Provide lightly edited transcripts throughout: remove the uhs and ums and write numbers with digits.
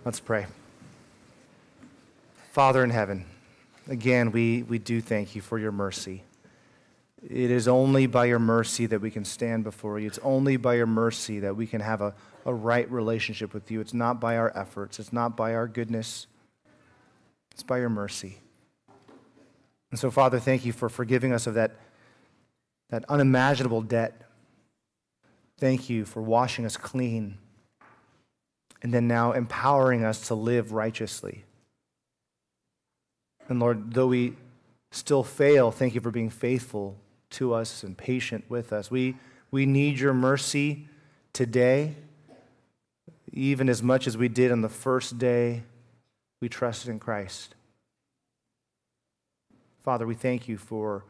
Let's pray. Father in heaven, again, we do thank you for your mercy. It is only by your mercy that we can stand before you. It's only by your mercy that we can have a right relationship with you. It's not by our efforts. It's not by our goodness. It's by your mercy. And so, Father, thank you for forgiving us of that unimaginable debt. Thank you for washing us clean and then now empowering us to live righteously. And Lord, though we still fail, thank you for being faithful to us and patient with us. We need your mercy today, even as much as we did on the first day we trusted in Christ. Father, we thank you for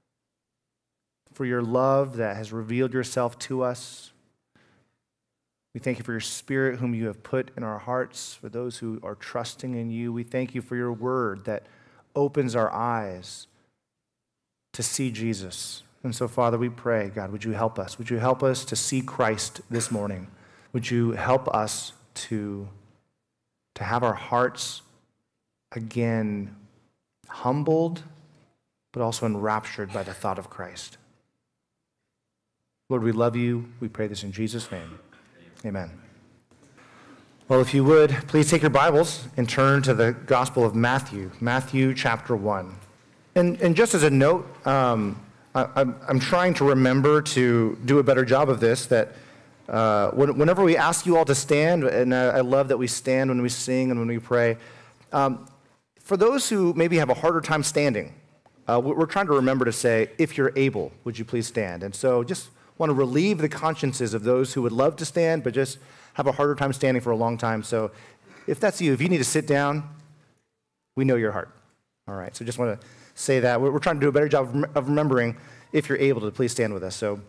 your love that has revealed yourself to us. We thank you for your Spirit whom you have put in our hearts, for those who are trusting in you. We thank you for your word that opens our eyes to see Jesus. And so, Father, we pray, God, would you help us? Would you help us to see Christ this morning? Would you help us to have our hearts again humbled, but also enraptured by the thought of Christ? Lord, we love you. We pray this in Jesus' name. Amen. Well, if you would, please take your Bibles and turn to the Gospel of Matthew, Matthew chapter 1. And just as a note, I'm trying to remember to do a better job of this, that whenever we ask you all to stand, and I love that we stand when we sing and when we pray, for those who maybe have a harder time standing, we're trying to remember to say, if you're able, would you please stand? And so just want to relieve the consciences of those who would love to stand, but just have a harder time standing for a long time. So if that's you, if you need to sit down, we know your heart. All right, so just want to say that. We're trying to do a better job of remembering, if you're able to, please stand with us. So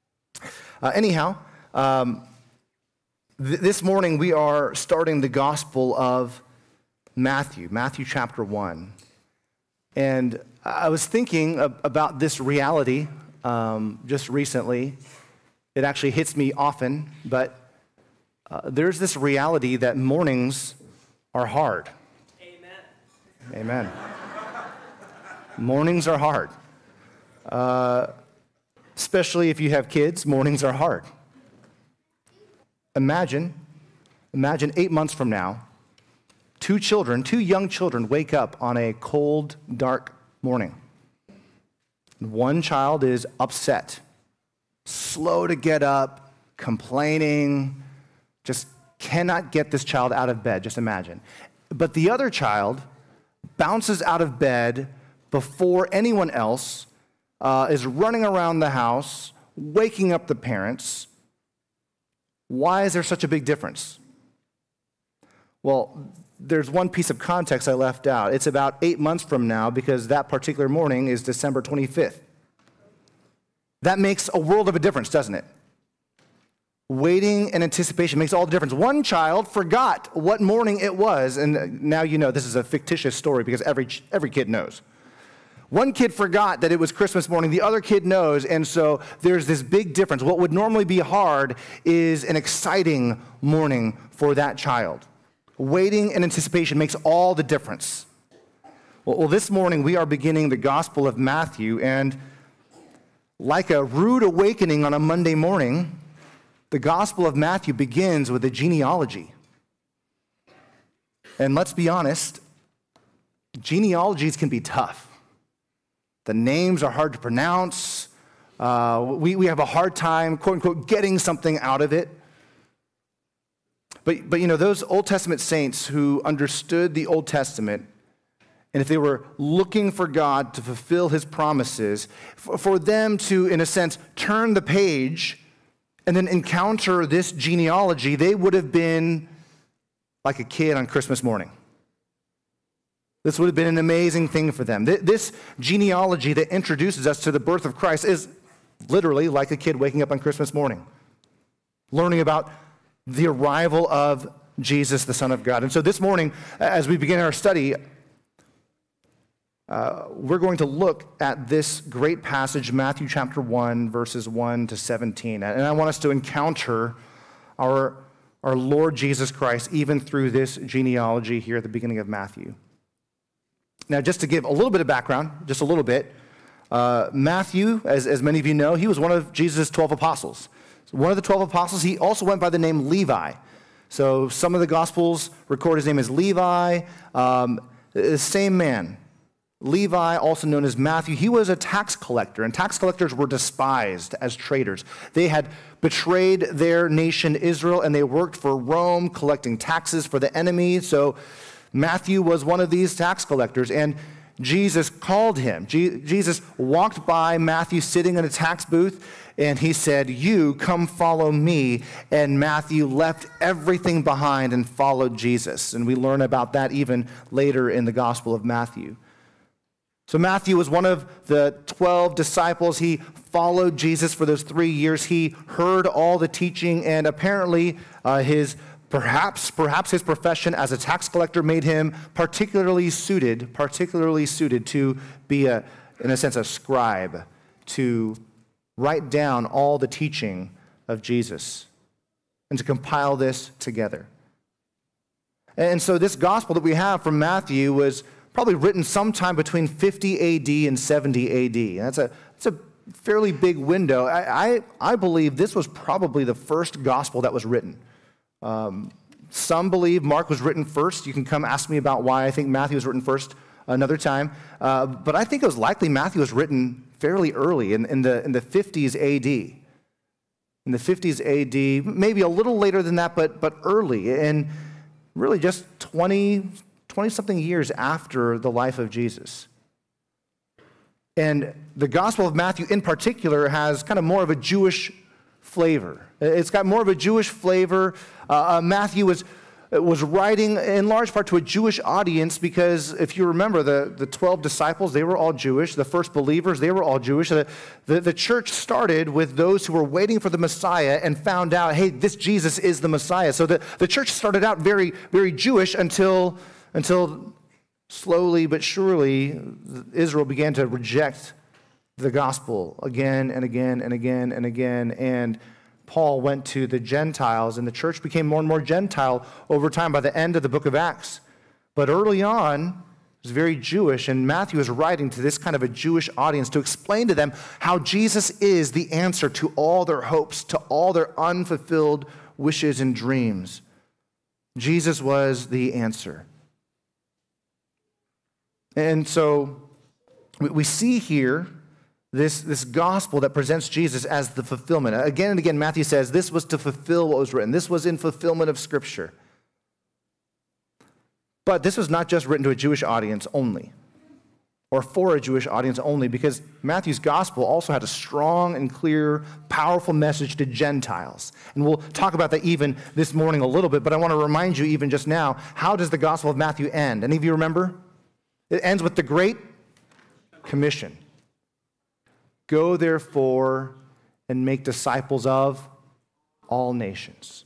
this morning we are starting the Gospel of Matthew chapter 1. And I was thinking about this reality just recently. It actually hits me often, but there's this reality that mornings are hard. Amen. Mornings are hard. Especially if you have kids, mornings are hard. Imagine 8 months from now, two young children wake up on a cold, dark morning. One child is upset, slow to get up, complaining, just cannot get this child out of bed, just imagine. But the other child bounces out of bed before anyone else, is running around the house, waking up the parents. Why is there such a big difference? Well, there's one piece of context I left out. It's about 8 months from now, because that particular morning is December 25th. That makes a world of a difference, doesn't it? Waiting and anticipation makes all the difference. One child forgot what morning it was, and now you know this is a fictitious story because every kid knows. One kid forgot that it was Christmas morning. The other kid knows, and so there's this big difference. What would normally be hard is an exciting morning for that child. Waiting and anticipation makes all the difference. Well, this morning we are beginning the Gospel of Matthew, and like a rude awakening on a Monday morning, the Gospel of Matthew begins with a genealogy. And let's be honest, genealogies can be tough. The names are hard to pronounce. We have a hard time, quote unquote, getting something out of it. But you know, those Old Testament saints who understood the Old Testament, and if they were looking for God to fulfill his promises, for them to, in a sense, turn the page and then encounter this genealogy, they would have been like a kid on Christmas morning. This would have been an amazing thing for them. This genealogy that introduces us to the birth of Christ is literally like a kid waking up on Christmas morning, learning about the arrival of Jesus, the Son of God. And so this morning, as we begin our study, we're going to look at this great passage, Matthew chapter 1, verses 1 to 17. And I want us to encounter our our Lord Jesus Christ, even through this genealogy here at the beginning of Matthew. Now, just to give a little bit of background, just a little bit, Matthew, as many of you know, he was one of Jesus' 12 apostles. One of the 12 apostles, he also went by the name Levi. So some of the Gospels record his name as Levi, the same man. Levi, also known as Matthew, he was a tax collector, and tax collectors were despised as traitors. They had betrayed their nation Israel, and they worked for Rome, collecting taxes for the enemy. So Matthew was one of these tax collectors, and Jesus called him. Jesus walked by Matthew sitting in a tax booth, and he said, "You come follow me." And Matthew left everything behind and followed Jesus. And we learn about that even later in the Gospel of Matthew. So Matthew was one of the 12 disciples. He followed Jesus for those 3 years. He heard all the teaching, and apparently perhaps his profession as a tax collector made him particularly suited to be, in a sense, a scribe, to write down all the teaching of Jesus and to compile this together. And so this gospel that we have from Matthew was probably written sometime between 50 AD and 70 AD. And that's a fairly big window. I believe this was probably the first gospel that was written. Some believe Mark was written first. You can come ask me about why I think Matthew was written first another time. But I think it was likely Matthew was written fairly early in the 50s AD. In the 50s AD, maybe a little later than that, but early, and really just 20-something years after the life of Jesus. And the Gospel of Matthew in particular has kind of more of a Jewish flavor. It's got more of a Jewish flavor. Matthew was writing in large part to a Jewish audience because if you remember, the 12 disciples, they were all Jewish. The first believers, they were all Jewish. The church started with those who were waiting for the Messiah and found out, hey, this Jesus is the Messiah. So the church started out very, very Jewish until slowly but surely Israel began to reject the gospel again and again and again and again. And Paul went to the Gentiles, and the church became more and more Gentile over time by the end of the book of Acts. But early on, it was very Jewish, and Matthew is writing to this kind of a Jewish audience to explain to them how Jesus is the answer to all their hopes, to all their unfulfilled wishes and dreams. Jesus was the answer. And so we see here this gospel that presents Jesus as the fulfillment. Again and again, Matthew says this was to fulfill what was written. This was in fulfillment of Scripture. But this was not just written to a Jewish audience only, or for a Jewish audience only, because Matthew's gospel also had a strong and clear, powerful message to Gentiles. And we'll talk about that even this morning a little bit, but I want to remind you even just now, how does the Gospel of Matthew end? Any of you remember? It ends with the Great Commission. Go, therefore, and make disciples of all nations.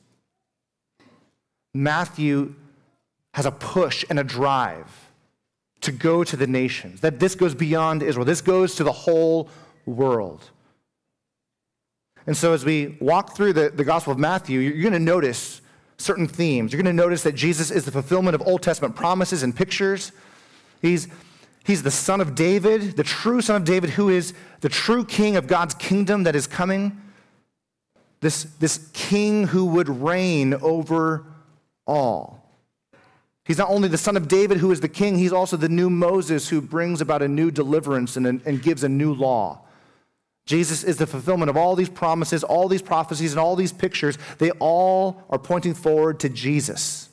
Matthew has a push and a drive to go to the nations, that this goes beyond Israel. This goes to the whole world. And so as we walk through the Gospel of Matthew, you're going to notice certain themes. You're going to notice that Jesus is the fulfillment of Old Testament promises and pictures. He's the son of David, the true son of David, who is the true king of God's kingdom that is coming. This king who would reign over all. He's not only the son of David who is the king, he's also the new Moses who brings about a new deliverance and gives a new law. Jesus is the fulfillment of all these promises, all these prophecies, and all these pictures. They all are pointing forward to Jesus,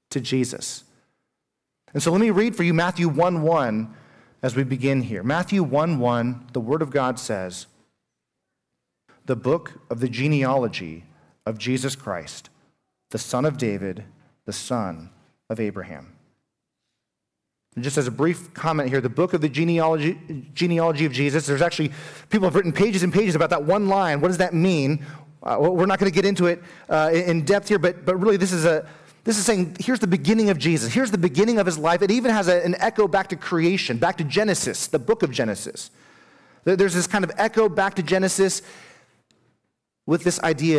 And so let me read for you Matthew 1:1 as we begin here. Matthew 1:1, the Word of God says, "The book of the genealogy of Jesus Christ, the son of David, the son of Abraham." And just as a brief comment here, the book of the genealogy of Jesus, there's actually, people have written pages and pages about that one line. What does that mean? We're not going to get into it in depth here, but really this is saying, here's the beginning of Jesus. Here's the beginning of his life. It even has an echo back to creation, back to Genesis, the book of Genesis. There's this kind of echo back to Genesis with this idea that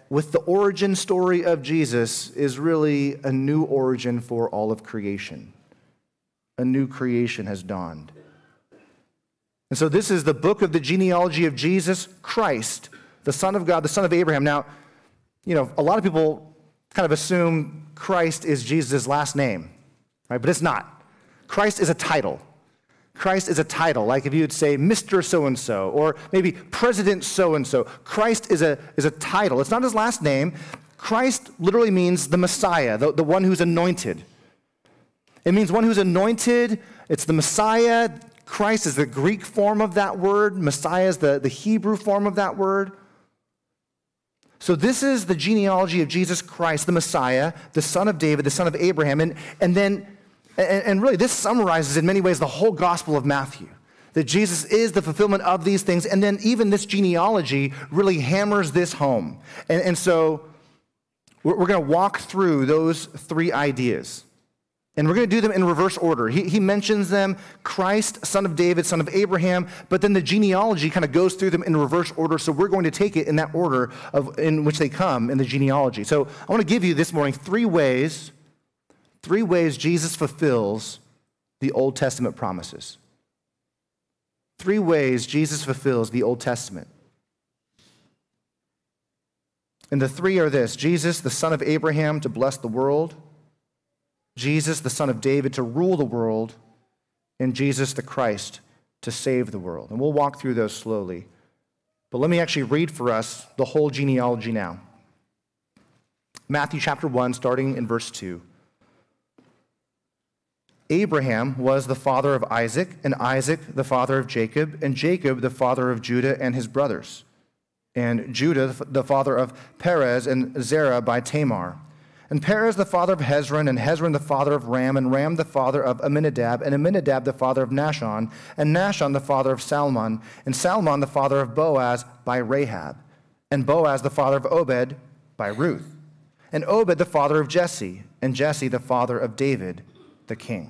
with the origin story of Jesus is really a new origin for all of creation. A new creation has dawned. And so this is the book of the genealogy of Jesus Christ, the Son of God, the Son of Abraham. Now, a lot of people kind of assume Christ is Jesus' last name, right? But it's not. Christ is a title. Christ is a title, like if you would say Mr. So-and-so, or maybe President so-and-so. Christ is a title. It's not his last name. Christ literally means the Messiah, the one who's anointed. It means one who's anointed. It's the Messiah. Christ is the Greek form of that word. Messiah is the Hebrew form of that word. So this is the genealogy of Jesus Christ, the Messiah, the son of David, the son of Abraham. And really this summarizes in many ways the whole Gospel of Matthew, that Jesus is the fulfillment of these things. And then even this genealogy really hammers this home. And so we're going to walk through those three ideas. And we're going to do them in reverse order. He mentions them, Christ, son of David, son of Abraham, but then the genealogy kind of goes through them in reverse order, so we're going to take it in that order in which they come in the genealogy. So I want to give you this morning three ways Jesus fulfills the Old Testament promises. 3 ways Jesus fulfills the Old Testament. And the three are this: Jesus, the son of Abraham, to bless the world; Jesus, the son of David, to rule the world; and Jesus, the Christ, to save the world. And we'll walk through those slowly. But let me actually read for us the whole genealogy now. Matthew chapter 1, starting in verse 2. Abraham was the father of Isaac, and Isaac the father of Jacob, and Jacob the father of Judah and his brothers, and Judah the father of Perez and Zerah by Tamar, and Perez the father of Hezron, and Hezron the father of Ram, and Ram the father of Amminadab, and Amminadab the father of Nahshon, and Nahshon the father of Salmon, and Salmon the father of Boaz by Rahab, and Boaz the father of Obed by Ruth, and Obed the father of Jesse, and Jesse the father of David the king.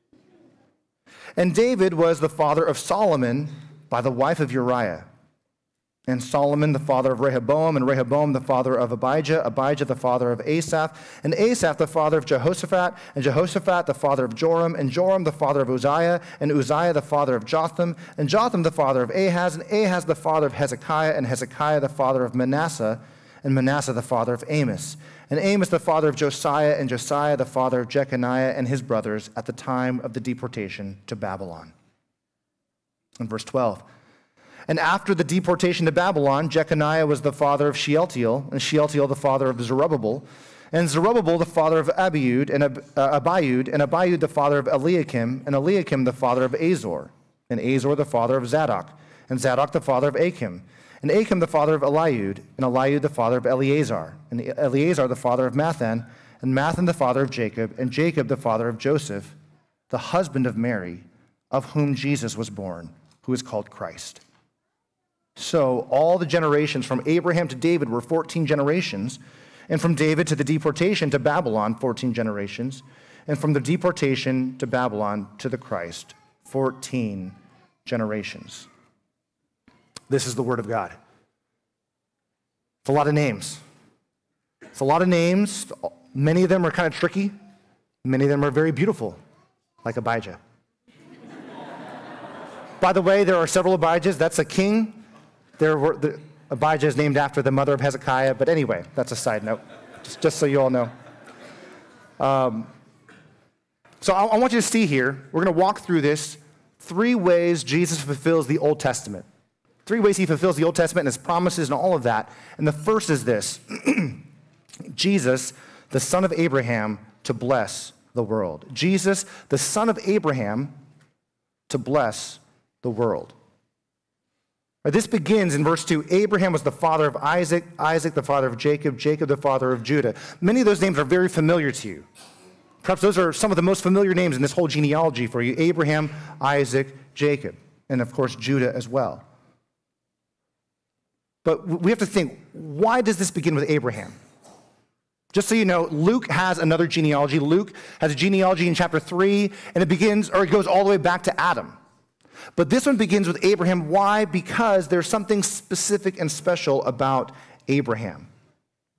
And David was the father of Solomon by the wife of Uriah, and Solomon the father of Rehoboam, and Rehoboam the father of Abijah, Abijah the father of Asaph, and Asaph the father of Jehoshaphat, and Jehoshaphat the father of Joram, and Joram the father of Uzziah, and Uzziah the father of Jotham, and Jotham the father of Ahaz, and Ahaz the father of Hezekiah, and Hezekiah the father of Manasseh, and Manasseh the father of Amos, and Amos the father of Josiah, and Josiah the father of Jeconiah and his brothers at the time of the deportation to Babylon. In verse 12, and after the deportation to Babylon, Jeconiah was the father of Shealtiel, and Shealtiel the father of Zerubbabel, and Zerubbabel the father of Abiud, and Abiud the father of Eliakim, and Eliakim the father of Azor, and Azor the father of Zadok, and Zadok the father of Achim, and Achim the father of Eliud, and Eliud the father of Eleazar, and Eleazar the father of Mathan, and Mathan the father of Jacob, and Jacob the father of Joseph, the husband of Mary, of whom Jesus was born, who is called Christ. So all the generations from Abraham to David were 14 generations, and from David to the deportation to Babylon, 14 generations, and from the deportation to Babylon to the Christ, 14 generations. This is the word of God. It's a lot of names. It's a lot of names. Many of them are kind of tricky. Many of them are very beautiful, like Abijah. By the way, there are several Abijahs. That's a king. Abijah is named after the mother of Hezekiah. But anyway, that's a side note, just so you all know. So I want you to see here, we're going to walk through this, 3 ways Jesus fulfills the Old Testament. 3 ways he fulfills the Old Testament and his promises and all of that. And the first is this: Jesus, the son of Abraham, to bless the world. Jesus, the son of Abraham, to bless the world. This begins in verse 2. Abraham was the father of Isaac, Isaac the father of Jacob, Jacob the father of Judah. Many of those names are very familiar to you. Perhaps those are some of the most familiar names in this whole genealogy for you: Abraham, Isaac, Jacob, and of course Judah as well. But we have to think, why does this begin with Abraham? Just so you know, Luke has another genealogy. Luke has a genealogy in chapter 3, and it goes all the way back to Adam. But this one begins with Abraham. Why? Because there's something specific and special about Abraham.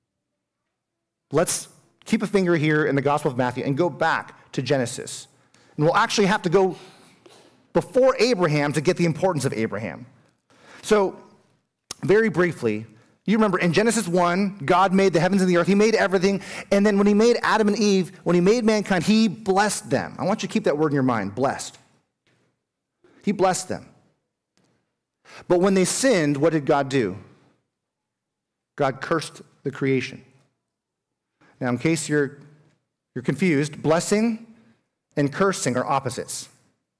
Let's keep a finger here in the Gospel of Matthew and go back to Genesis. And we'll actually have to go before Abraham to get the importance of Abraham. So, very briefly, you remember in Genesis 1, God made the heavens and the earth. He made everything. And then when he made Adam and Eve, when he made mankind, he blessed them. I want you to keep that word in your mind, blessed. He blessed them. But when they sinned, what did God do? God cursed the creation. Now, in case you're confused, blessing and cursing are opposites.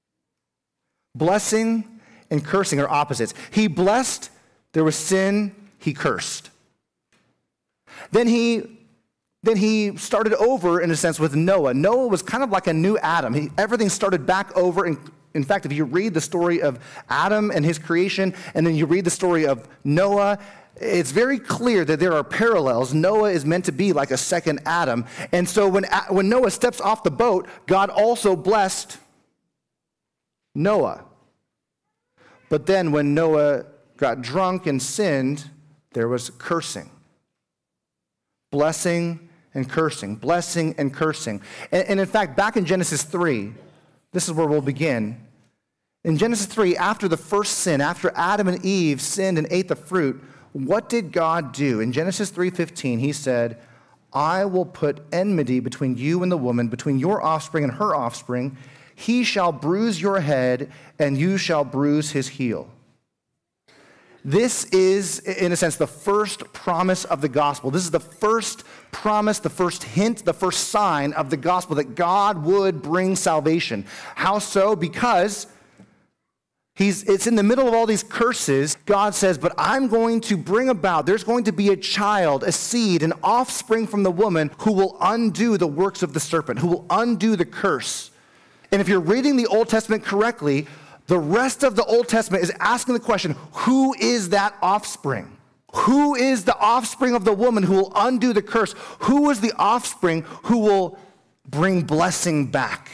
Blessing and cursing are opposites. He blessed, there was sin, he cursed. Then he started over, in a sense, with Noah. Noah was kind of like a new Adam. Everything started back over. In fact, if you read the story of Adam and his creation, and then you read the story of Noah, it's very clear that there are parallels. Noah is meant to be like a second Adam. And so when Noah steps off the boat, God also blessed Noah. But then when Noah got drunk and sinned, there was cursing. Blessing and cursing. Blessing and cursing. And in fact, back in Genesis 3, this is where we'll begin. In Genesis 3, after the first sin, after Adam and Eve sinned and ate the fruit, what did God do? In Genesis 3:15, he said, I will put enmity between you and the woman, between your offspring and her offspring. He shall bruise your head, and you shall bruise his heel. This is, in a sense, the first promise of the gospel. This is the first promise, the first hint, the first sign of the gospel that God would bring salvation. How so? Because it's in the middle of all these curses. God says, but I'm going to bring about, there's going to be a child, a seed, an offspring from the woman who will undo the works of the serpent, who will undo the curse. And if you're reading the Old Testament correctly, the rest of the Old Testament is asking the question, who is that offspring? Who is the offspring of the woman who will undo the curse? Who is the offspring who will bring blessing back?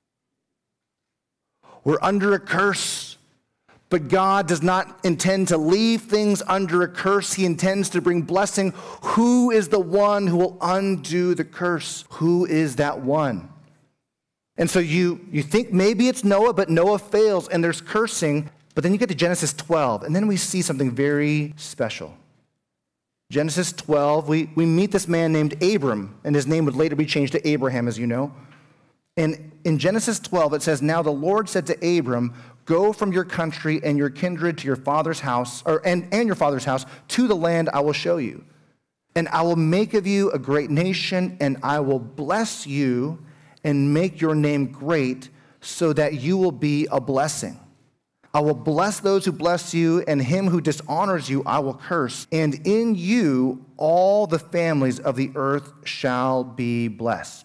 We're under a curse. But God does not intend to leave things under a curse. He intends to bring blessing. Who is the one who will undo the curse? Who is that one? And so you think maybe it's Noah, but Noah fails and there's cursing. But then you get to Genesis 12, and then we see something very special. Genesis 12, we meet this man named Abram, and his name would later be changed to Abraham, as you know. And in Genesis 12, it says, now the Lord said to Abram, go from your country and your kindred to your father's house, and your father's house, to the land I will show you. And I will make of you a great nation, and I will bless you and make your name great so that you will be a blessing. I will bless those who bless you, and him who dishonors you I will curse. And in you all the families of the earth shall be blessed.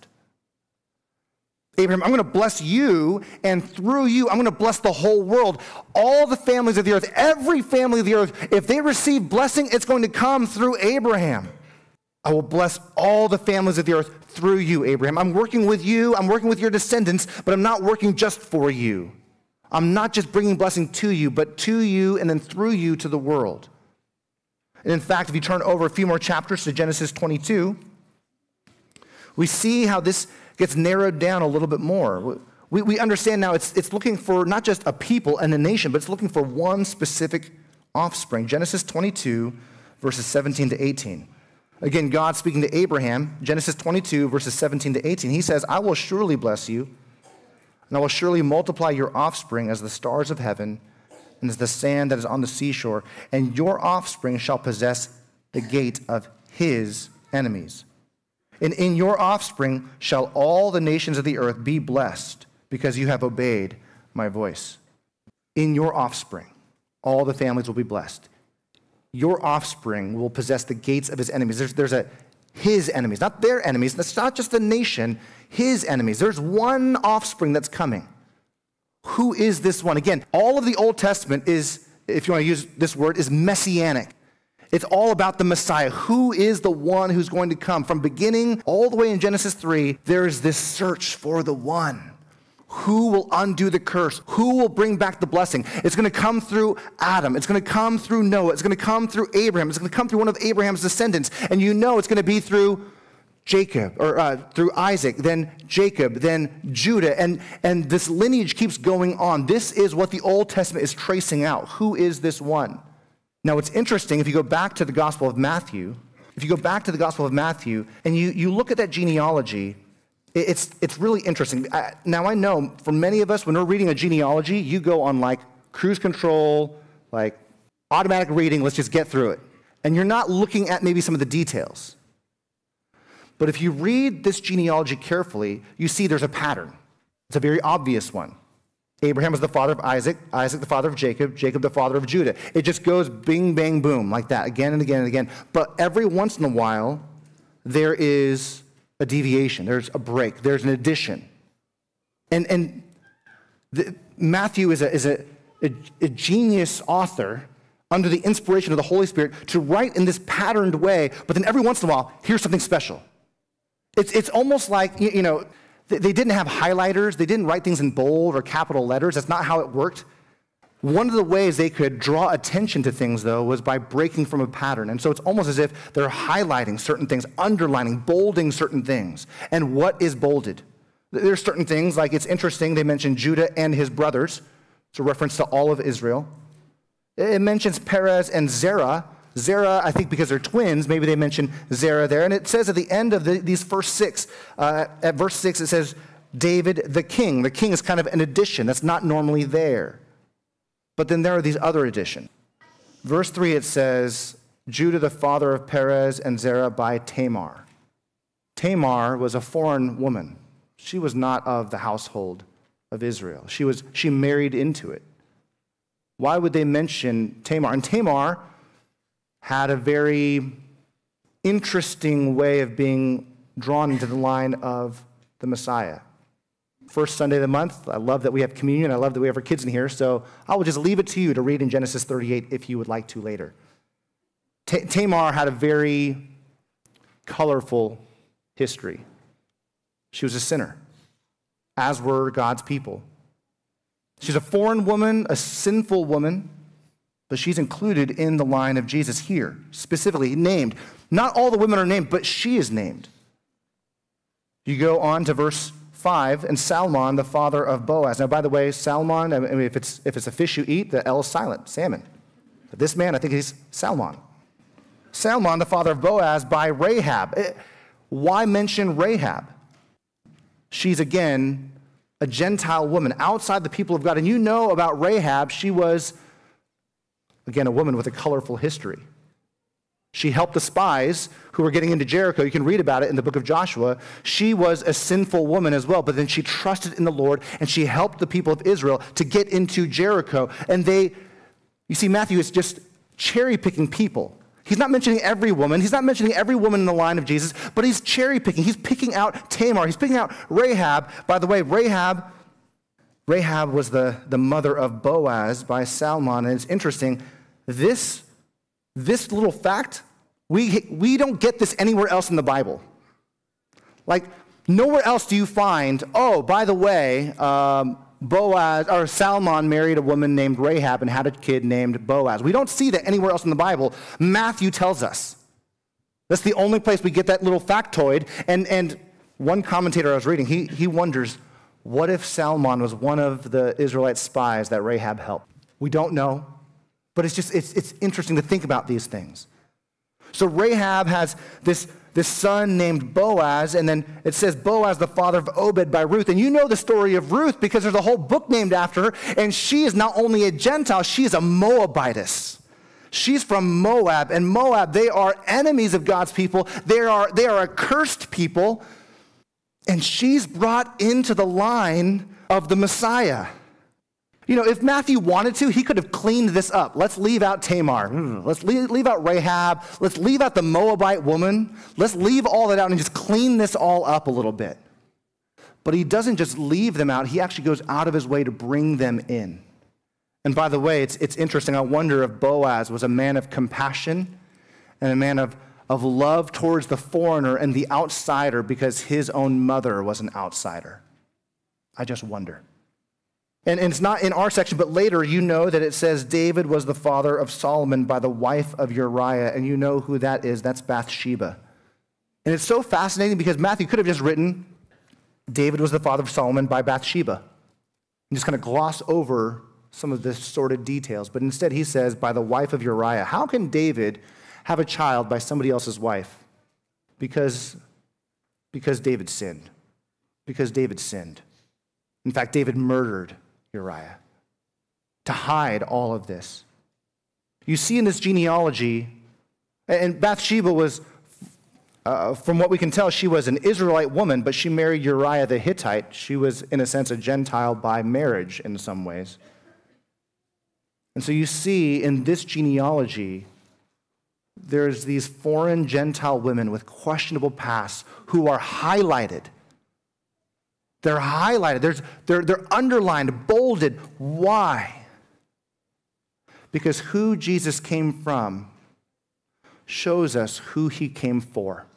Abraham, I'm going to bless you, and through you, I'm going to bless the whole world. All the families of the earth, every family of the earth, if they receive blessing, it's going to come through Abraham. I will bless all the families of the earth through you, Abraham. I'm working with you, I'm working with your descendants, but I'm not working just for you. I'm not just bringing blessing to you, but to you and then through you to the world. And in fact, if you turn over a few more chapters to Genesis 22, we see how this gets narrowed down a little bit more. We understand now it's looking for not just a people and a nation, but it's looking for one specific offspring. Genesis 22, verses 17 to 18. Again, God speaking to Abraham, Genesis 22, verses 17 to 18. He says, I will surely bless you, and I will surely multiply your offspring as the stars of heaven and as the sand that is on the seashore, and your offspring shall possess the gate of his enemies. And in your offspring shall all the nations of the earth be blessed, because you have obeyed my voice. In your offspring, all the families will be blessed. Your offspring will possess the gates of his enemies. There's his enemies, not their enemies. That's not just the nation, his enemies. There's one offspring that's coming. Who is this one? Again, all of the Old Testament is, if you want to use this word, is messianic. It's all about the Messiah. Who is the one who's going to come? From beginning all the way in Genesis 3, there is this search for the one. Who will undo the curse? Who will bring back the blessing? It's going to come through Adam. It's going to come through Noah. It's going to come through Abraham. It's going to come through one of Abraham's descendants. And you know it's going to be through Jacob, or through Isaac, then Jacob, then Judah, and this lineage keeps going on. This is what the Old Testament is tracing out. Who is this one? Now, it's interesting, if you go back to the Gospel of Matthew, and you look at that genealogy, it's really interesting. Now, I know for many of us, when we're reading a genealogy, you go on like cruise control, like automatic reading, let's just get through it. And you're not looking at maybe some of the details. But if you read this genealogy carefully, you see there's a pattern. It's a very obvious one. Abraham was the father of Isaac, Isaac the father of Jacob, Jacob the father of Judah. It just goes bing, bang, boom, like that, again and again and again. But every once in a while, there is a deviation, there's a break, there's an addition. And Matthew is a genius author under the inspiration of the Holy Spirit to write in this patterned way, but then every once in a while, here's something special. It's almost like, they didn't have highlighters. They didn't write things in bold or capital letters. That's not how it worked. One of the ways they could draw attention to things, though, was by breaking from a pattern. And so it's almost as if they're highlighting certain things, underlining, bolding certain things. And what is bolded? There's certain things, like it's interesting, they mention Judah and his brothers. It's a reference to all of Israel. It mentions Perez and Zerah. Zerah, I think because they're twins, maybe they mention Zerah there. And it says at the end of these first six, at verse 6, it says, David the king. The king is kind of an addition that's not normally there. But then there are these other additions. Verse 3, it says, Judah the father of Perez and Zerah by Tamar. Tamar was a foreign woman. She was not of the household of Israel. She married into it. Why would they mention Tamar? And Tamar had a very interesting way of being drawn into the line of the Messiah. First Sunday of the month, I love that we have communion. I love that we have our kids in here, so I will just leave it to you to read in Genesis 38 if you would like to later. Tamar had a very colorful history. She was a sinner, as were God's people. She's a foreign woman, a sinful woman, but she's included in the line of Jesus here, specifically named. Not all the women are named, but she is named. You go on to verse 5, and Salmon, the father of Boaz. Now, by the way, Salmon, I mean, if it's a fish you eat, the L is silent, salmon. But this man, I think he's Salmon. Salmon, the father of Boaz, by Rahab. Why mention Rahab? She's, again, a Gentile woman outside the people of God. And you know about Rahab, she was, again, a woman with a colorful history. She helped the spies who were getting into Jericho. You can read about it in the book of Joshua. She was a sinful woman as well, but then she trusted in the Lord, and she helped the people of Israel to get into Jericho. And you see, Matthew is just cherry-picking people. He's not mentioning every woman. He's not mentioning every woman in the line of Jesus, but he's cherry-picking. He's picking out Tamar. He's picking out Rahab. By the way, Rahab was the mother of Boaz by Salmon. And it's interesting, this little fact, we don't get this anywhere else in the Bible. Like, nowhere else do you find, oh, by the way, Boaz or Salmon married a woman named Rahab and had a kid named Boaz. We don't see that anywhere else in the Bible. Matthew tells us. That's the only place we get that little factoid. And one commentator I was reading, he wonders, what if Salmon was one of the Israelite spies that Rahab helped? We don't know. But it's interesting to think about these things. So Rahab has this son named Boaz, and then it says Boaz, the father of Obed by Ruth. And you know the story of Ruth because there's a whole book named after her, and she is not only a Gentile, she is a Moabitess. She's from Moab, and Moab, they are enemies of God's people. They are a cursed people, and she's brought into the line of the Messiah. You know, if Matthew wanted to, he could have cleaned this up. Let's leave out Tamar. Let's leave out Rahab. Let's leave out the Moabite woman. Let's leave all that out and just clean this all up a little bit. But he doesn't just leave them out. He actually goes out of his way to bring them in. And by the way, it's interesting. I wonder if Boaz was a man of compassion and a man of love towards the foreigner and the outsider because his own mother was an outsider. I just wonder. And it's not in our section, but later you know that it says David was the father of Solomon by the wife of Uriah, and you know who that is. That's Bathsheba. And it's so fascinating because Matthew could have just written, David was the father of Solomon by Bathsheba, and just kind of gloss over some of the sordid details. But instead he says, by the wife of Uriah. How can David have a child by somebody else's wife? Because David sinned. Because David sinned. In fact, David murdered Uriah to hide all of this. You see in this genealogy, and Bathsheba was, from what we can tell, she was an Israelite woman, but she married Uriah the Hittite. She was, in a sense, a Gentile by marriage in some ways. And so you see in this genealogy, there's these foreign Gentile women with questionable pasts who are highlighted. They're highlighted. They're underlined, bolded. Why? Because who Jesus came from shows us who he came for.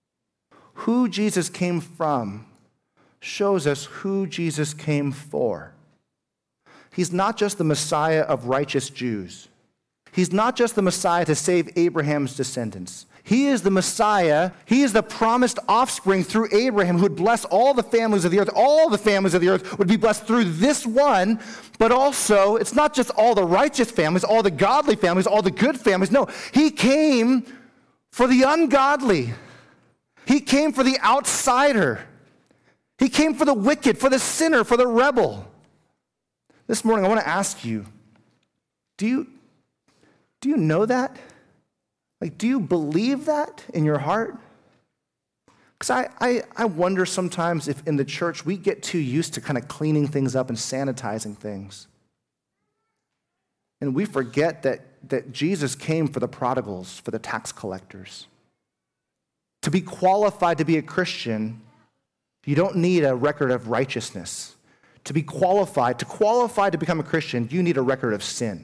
Who Jesus came from shows us who Jesus came for. He's not just the Messiah of righteous Jews. He's not just the Messiah to save Abraham's descendants. He is the Messiah. He is the promised offspring through Abraham who would bless all the families of the earth. All the families of the earth would be blessed through this one, but also it's not just all the righteous families, all the godly families, all the good families. No, he came for the ungodly. He came for the outsider. He came for the wicked, for the sinner, for the rebel. This morning I want to ask you, do you know that? Like, do you believe that in your heart? Because I wonder sometimes if in the church we get too used to kind of cleaning things up and sanitizing things. And we forget that Jesus came for the prodigals, for the tax collectors. To be qualified to be a Christian, you don't need a record of righteousness. To qualify to become a Christian, you need a record of sin.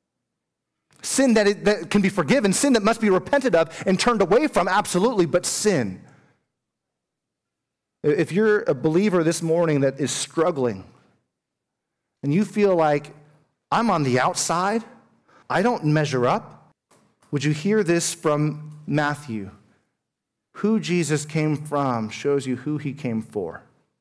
Sin that can be forgiven, sin that must be repented of and turned away from, absolutely, but sin. If you're a believer this morning that is struggling and you feel like, I'm on the outside, I don't measure up, would you hear this from Matthew? Who Jesus came from shows you who he came for.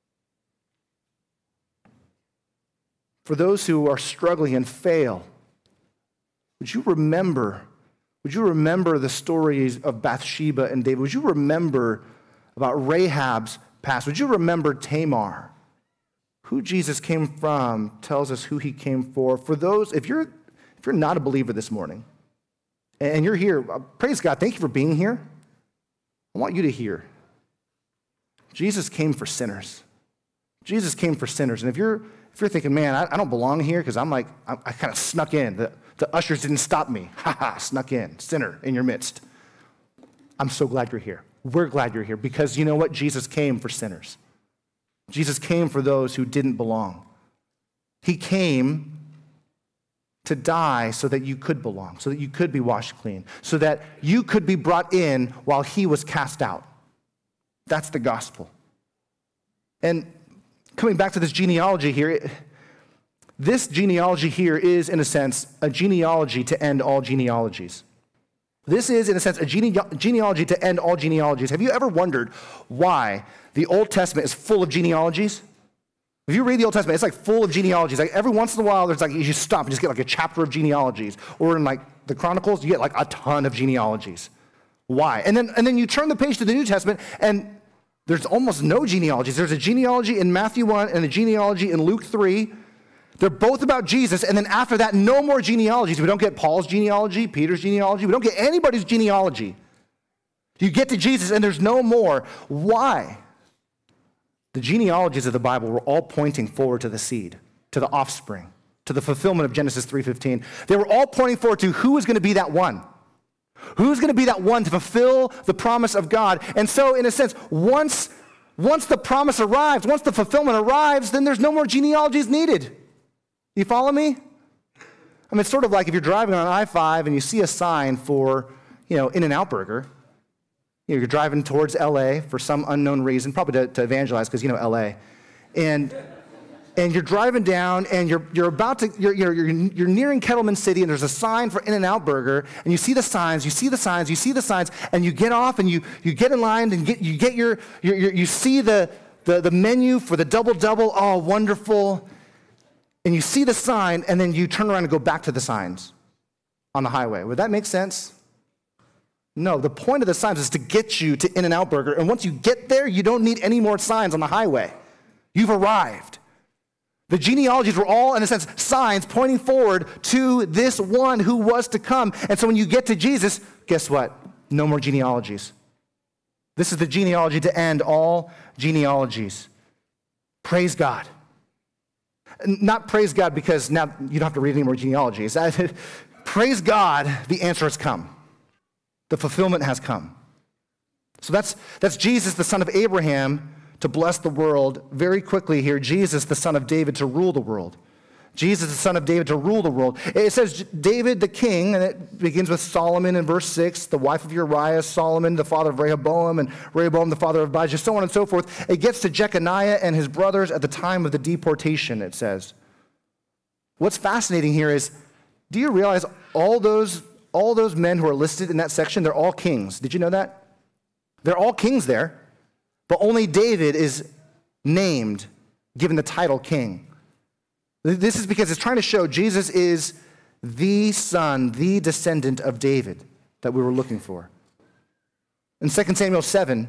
For those who are struggling and fail, would you remember the stories of Bathsheba and David? Would you remember about Rahab's past? Would you remember Tamar? Who Jesus came from tells us who he came for. For those, if you're not a believer this morning, and you're here, praise God, thank you for being here. I want you to hear. Jesus came for sinners. Jesus came for sinners. And if you're thinking, man, I don't belong here because I kind of snuck in. The ushers didn't stop me. Snuck in. Sinner in your midst. I'm so glad you're here. We're glad you're here because you know what? Jesus came for sinners. Jesus came for those who didn't belong. He came to die so that you could belong, so that you could be washed clean, so that you could be brought in while he was cast out. That's the gospel. And coming back to this genealogy here, this genealogy here is, in a sense, a genealogy to end all genealogies. This is, in a sense, a genealogy to end all genealogies. Have you ever wondered why the Old Testament is full of genealogies? If you read the Old Testament, it's like full of genealogies. Like every once in a while, there's like, you stop and just get like a chapter of genealogies. Or in like the Chronicles, you get like a ton of genealogies. Why? And then you turn the page to the New Testament, and there's almost no genealogies. There's a genealogy in Matthew 1 and a genealogy in Luke 3. They're both about Jesus, and then after that, no more genealogies. We don't get Paul's genealogy, Peter's genealogy. We don't get anybody's genealogy. You get to Jesus, and there's no more. Why? The genealogies of the Bible were all pointing forward to the seed, to the offspring, to the fulfillment of Genesis 3:15. They were all pointing forward to who was going to be that one. Who's going to be that one to fulfill the promise of God? And so, in a sense, once the promise arrives, once the fulfillment arrives, then there's no more genealogies needed. You follow me? I mean, it's sort of like if you're driving on I-5 and you see a sign for, In-N-Out Burger. You're driving towards LA for some unknown reason, probably to evangelize because, LA. And and you're driving down, and you're about to, you're nearing Kettleman City, and there's a sign for In-N-Out Burger, and you see the signs, and you get off, and you get in line, and you see the menu for the double, oh, wonderful, and you see the sign, and then you turn around and go back to the signs on the highway. Would that make sense? No, the point of the signs is to get you to In-N-Out Burger, and once you get there, you don't need any more signs on the highway. You've arrived. The genealogies were all, in a sense, signs pointing forward to this one who was to come. And so when you get to Jesus, guess what? No more genealogies. This is the genealogy to end all genealogies. Praise God. Not praise God because now you don't have to read any more genealogies. Praise God, the answer has come. The fulfillment has come. So that's Jesus, the son of Abraham, to bless the world. Very quickly here, Jesus, the son of David, to rule the world. Jesus, the son of David, to rule the world. It says David the king, and it begins with Solomon in verse 6, the wife of Uriah, Solomon, the father of Rehoboam, and Rehoboam, the father of Abijah, so on and so forth. It gets to Jeconiah and his brothers at the time of the deportation, it says. What's fascinating here is, do you realize all those men who are listed in that section, they're all kings. Did you know that? They're all kings there. But only David is named, given the title king. This is because it's trying to show Jesus is the son, the descendant of David that we were looking for. In 2 Samuel 7,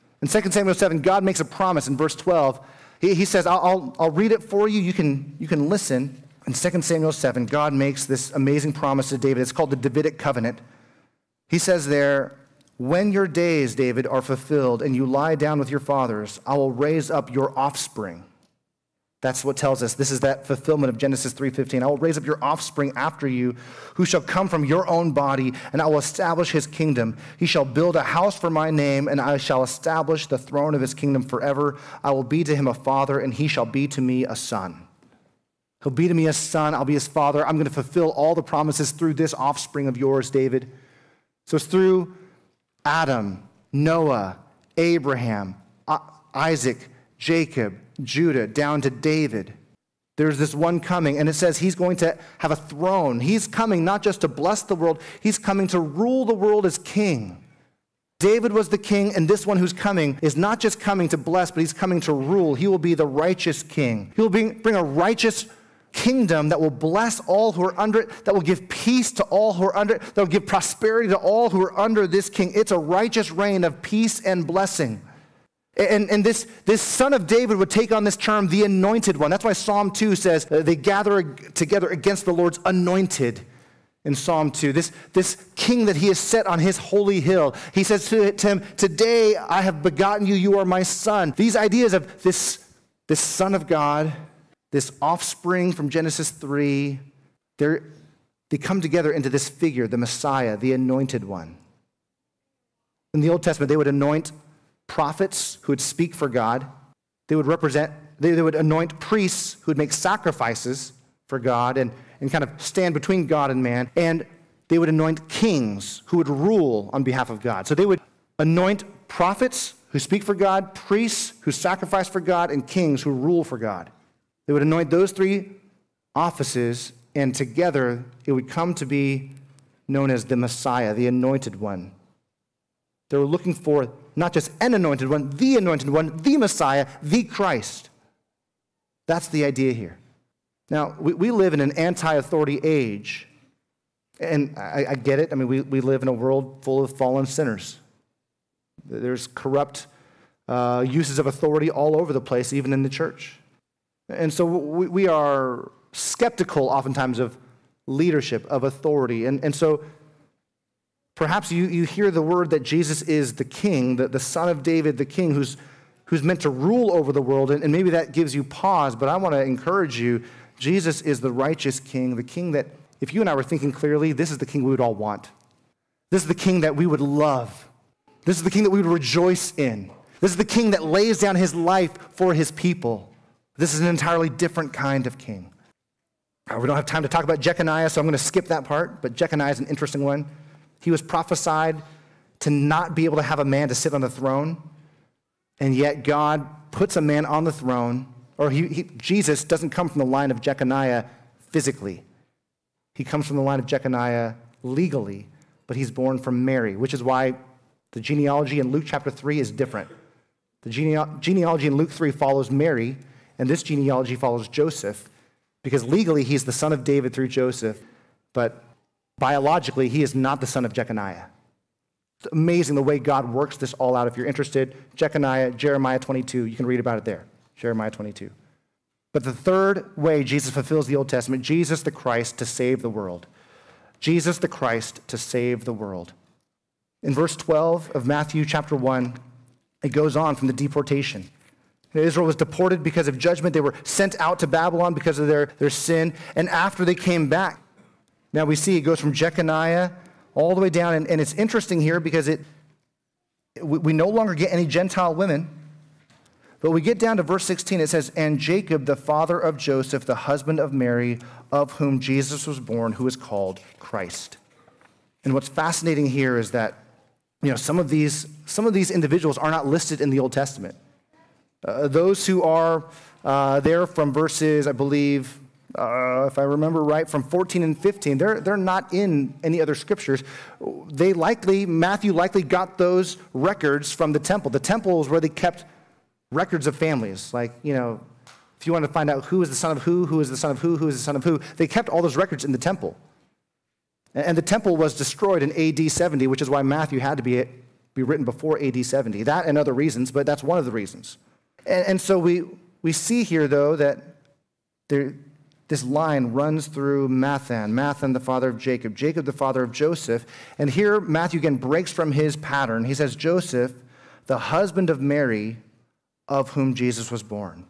God makes a promise in verse 12. He says, I'll read it for you. You can listen. In 2 Samuel 7, God makes this amazing promise to David. It's called the Davidic covenant. He says there, when your days, David, are fulfilled and you lie down with your fathers, I will raise up your offspring. That's what tells us. This is that fulfillment of Genesis 3:15. I will raise up your offspring after you, who shall come from your own body, and I will establish his kingdom. He shall build a house for my name, and I shall establish the throne of his kingdom forever. I will be to him a father, and he shall be to me a son. He'll be to me a son. I'll be his father. I'm going to fulfill all the promises through this offspring of yours, David. So it's through Adam, Noah, Abraham, Isaac, Jacob, Judah, down to David. There's this one coming, and it says he's going to have a throne. He's coming not just to bless the world, he's coming to rule the world as king. David was the king, and this one who's coming is not just coming to bless, but he's coming to rule. He will be the righteous king. He will bring a righteous kingdom that will bless all who are under it, that will give peace to all who are under it, that will give prosperity to all who are under this king. It's a righteous reign of peace and blessing. And this son of David would take on this term, the anointed one. That's why Psalm 2 says they gather together against the Lord's anointed in Psalm 2. This king that he has set on his holy hill. He says to him, today I have begotten you, you are my son. These ideas of this son of God, this offspring from Genesis 3, they come together into this figure, the Messiah, the anointed one. In the Old Testament, they would anoint prophets who would speak for God. They would anoint priests who would make sacrifices for God and kind of stand between God and man. And they would anoint kings who would rule on behalf of God. So they would anoint prophets who speak for God, priests who sacrifice for God, and kings who rule for God. They would anoint those three offices, and together it would come to be known as the Messiah, the anointed one. They were looking for not just an anointed one, the Messiah, the Christ. That's the idea here. Now, we live in an anti-authority age, and I get it. I mean, we live in a world full of fallen sinners. There's corrupt uses of authority all over the place, even in the church. And so we are skeptical oftentimes of leadership, of authority. And so perhaps you hear the word that Jesus is the king, the son of David, the king who's meant to rule over the world, and maybe that gives you pause, but I want to encourage you, Jesus is the righteous king, the king that, if you and I were thinking clearly, this is the king we would all want. This is the king that we would love. This is the king that we would rejoice in. This is the king that lays down his life for his people. This is an entirely different kind of king. We don't have time to talk about Jeconiah, so I'm going to skip that part, but Jeconiah is an interesting one. He was prophesied to not be able to have a man to sit on the throne, and yet God puts a man on the throne, Jesus doesn't come from the line of Jeconiah physically. He comes from the line of Jeconiah legally, but he's born from Mary, which is why the genealogy in Luke chapter 3 is different. The genealogy in Luke 3 follows Mary, and this genealogy follows Joseph, because legally he's the son of David through Joseph, but biologically he is not the son of Jeconiah. It's amazing the way God works this all out. If you're interested, Jeconiah, Jeremiah 22, you can read about it there, Jeremiah 22. But the third way Jesus fulfills the Old Testament, Jesus the Christ to save the world. Jesus the Christ to save the world. In verse 12 of Matthew chapter 1, it goes on from the deportation. Israel was deported because of judgment. They were sent out to Babylon because of their sin. And after they came back, now we see it goes from Jeconiah all the way down. And it's interesting here because we no longer get any Gentile women. But we get down to verse 16. It says, and Jacob, the father of Joseph, the husband of Mary, of whom Jesus was born, who is called Christ. And what's fascinating here is that some of these individuals are not listed in the Old Testament. Those who are there from verses, I believe, if I remember right, from 14 and 15, they're not in any other scriptures. Matthew likely got those records from the temple. The temple is where they kept records of families. Like, if you want to find out who is the son of who is the son of who is the son of who, they kept all those records in the temple. And the temple was destroyed in AD 70, which is why Matthew had to be written before AD 70. That and other reasons, but that's one of the reasons. And so we see here, though, that this line runs through Mathan, the father of Jacob the father of Joseph. And here Matthew again breaks from his pattern. He says, Joseph, the husband of Mary, of whom Jesus was born.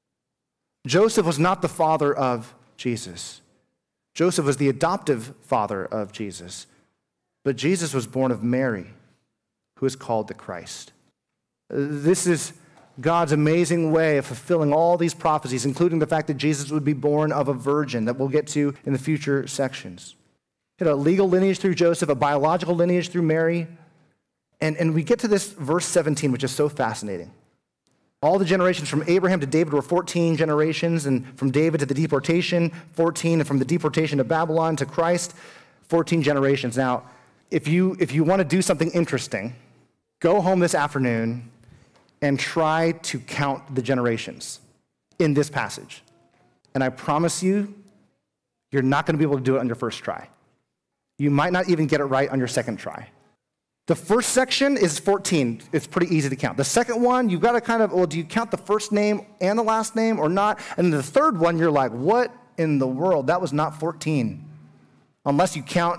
Joseph was not the father of Jesus. Joseph was the adoptive father of Jesus. But Jesus was born of Mary, who is called the Christ. This is God's amazing way of fulfilling all these prophecies, including the fact that Jesus would be born of a virgin that we'll get to in the future sections. A legal lineage through Joseph, a biological lineage through Mary. And we get to this verse 17, which is so fascinating. All the generations from Abraham to David were 14 generations, and from David to the deportation, 14, and from the deportation to Babylon to Christ, 14 generations. Now, if you want to do something interesting, go home this afternoon and try to count the generations in this passage. And I promise you, you're not going to be able to do it on your first try. You might not even get it right on your second try. The first section is 14. It's pretty easy to count. The second one, you've got to do you count the first name and the last name or not? And the third one, you're like, what in the world? That was not 14. Unless you count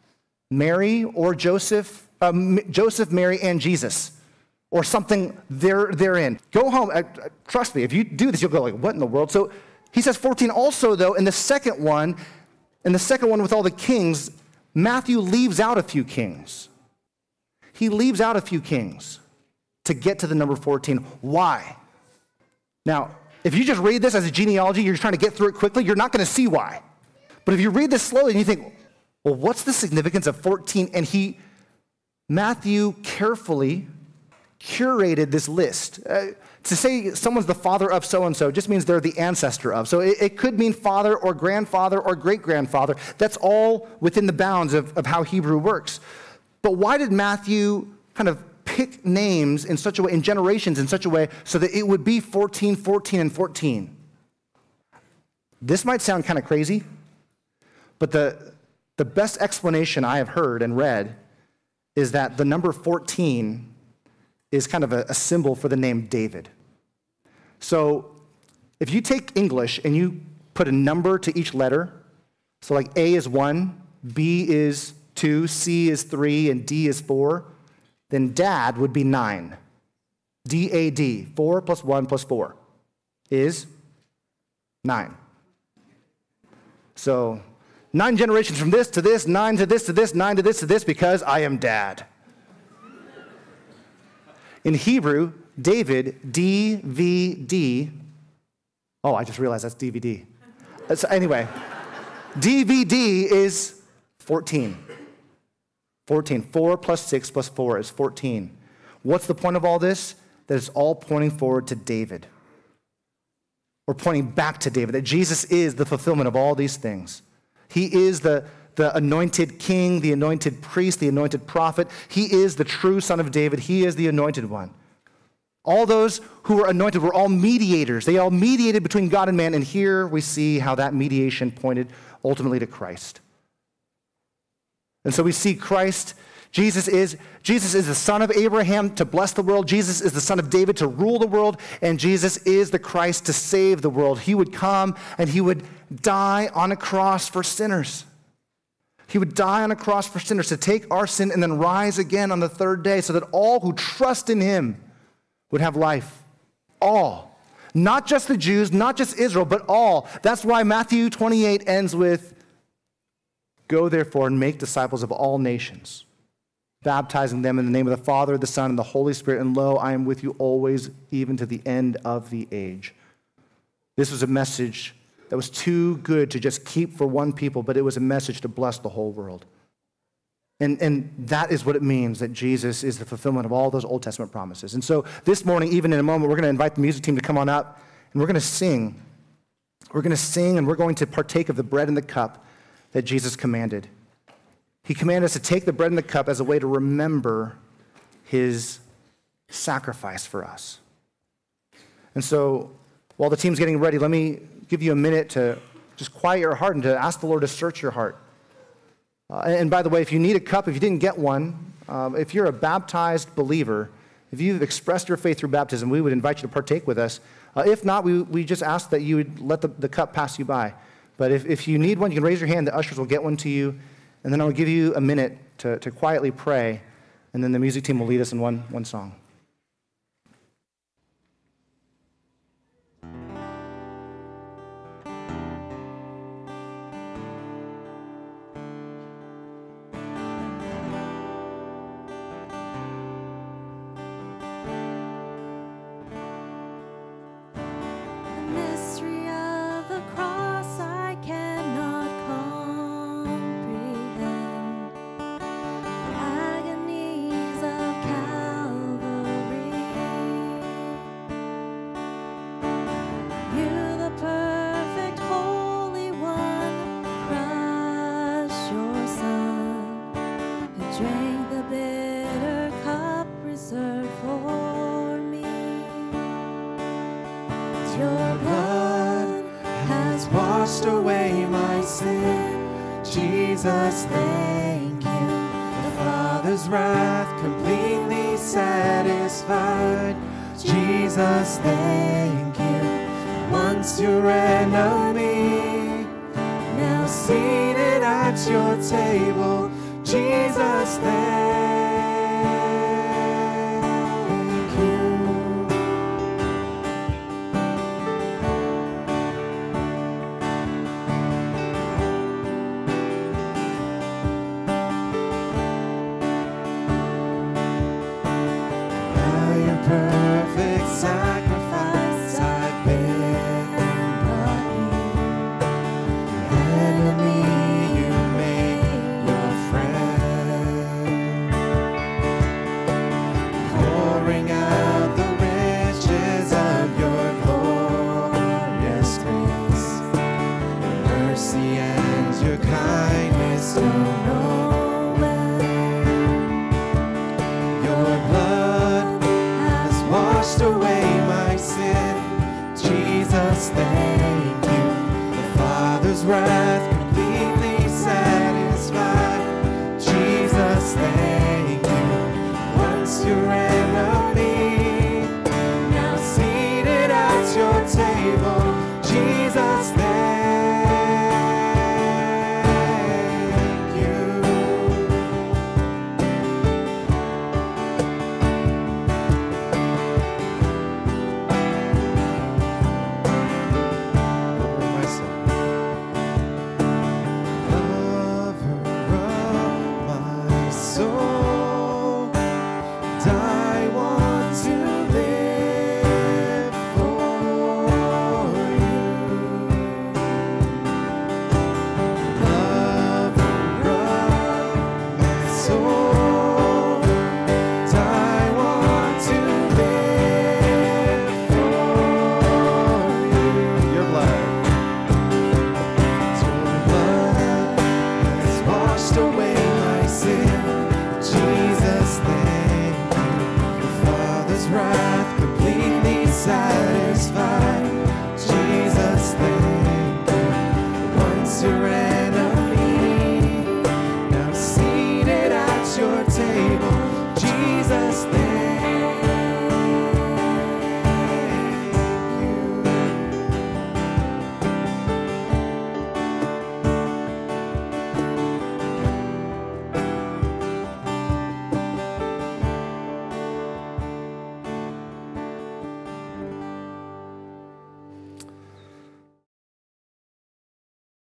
Mary or Joseph, Mary, and Jesus, or something therein. Go home. Trust me, if you do this, you'll go like, what in the world? So he says 14 also, though, in the second one with all the kings, Matthew leaves out a few kings. He leaves out a few kings to get to the number 14. Why? Now, if you just read this as a genealogy, you're trying to get through it quickly, you're not going to see why. But if you read this slowly and you think, well, what's the significance of 14? And Matthew carefully curated this list. To say someone's the father of so-and-so just means they're the ancestor of. So it could mean father or grandfather or great-grandfather. That's all within the bounds of how Hebrew works. But why did Matthew kind of pick names in such a way, in generations in such a way, so that it would be 14, 14, and 14? This might sound kind of crazy, but the best explanation I have heard and read is that the number 14 is kind of a symbol for the name David. So if you take English and you put a number to each letter, so like A is 1, B is 2, C is 3, and D is 4, then dad would be 9. D-A-D, 4 plus 1 plus 4 is 9. So 9 generations from this to this, 9 to this to this, 9 to this to this, because I am dad. In Hebrew, David, D-V-D, oh, I just realized that's DVD. So anyway, DVD is 14. 14. 4 plus 6 plus 4 is 14. What's the point of all this? That it's all pointing forward to David. We're pointing back to David, that Jesus is the fulfillment of all these things. He is the anointed king, the anointed priest, the anointed prophet. He is the true son of David. He is the anointed one. All those who were anointed were all mediators. They all mediated between God and man, and here we see how that mediation pointed ultimately to Christ. And so we see Christ. Jesus is the son of Abraham to bless the world. Jesus is the son of David to rule the world. And Jesus is the Christ to save the world. He would come and he would die on a cross for sinners. He would die on a cross for sinners to take our sin and then rise again on the third day so that all who trust in him would have life. All. Not just the Jews, not just Israel, but all. That's why Matthew 28 ends with, "Go therefore and make disciples of all nations, baptizing them in the name of the Father, the Son, and the Holy Spirit, and lo, I am with you always, even to the end of the age." This was a message that was too good to just keep for one people, but it was a message to bless the whole world. And that is what it means that Jesus is the fulfillment of all those Old Testament promises. And so this morning, even in a moment, we're going to invite the music team to come on up, and we're going to sing. We're going to sing, and we're going to partake of the bread and the cup that Jesus commanded. He commanded us to take the bread and the cup as a way to remember his sacrifice for us. And so while the team's getting ready, let me give you a minute to just quiet your heart and to ask the Lord to search your heart. And by the way, if you need a cup, if you didn't get one, if you're a baptized believer, if you've expressed your faith through baptism, we would invite you to partake with us. If not, we just ask that you would let the cup pass you by. But if you need one, you can raise your hand. The ushers will get one to you. And then I'll give you a minute to quietly pray. And then the music team will lead us in one song. Jesus, thank you. The Father's wrath completely satisfied. Jesus, thank you. Once your enemy, now seated at your table. Jesus, thank you. Perfect sacrifice, I've been brought near. Your enemy, you made your friend, pouring out the riches of your glorious grace. Your mercy and your kindness don't know end. Your blood washed away my sin. Jesus, thank you. The Father's wrath completely satisfied. Jesus, thank you. Once you're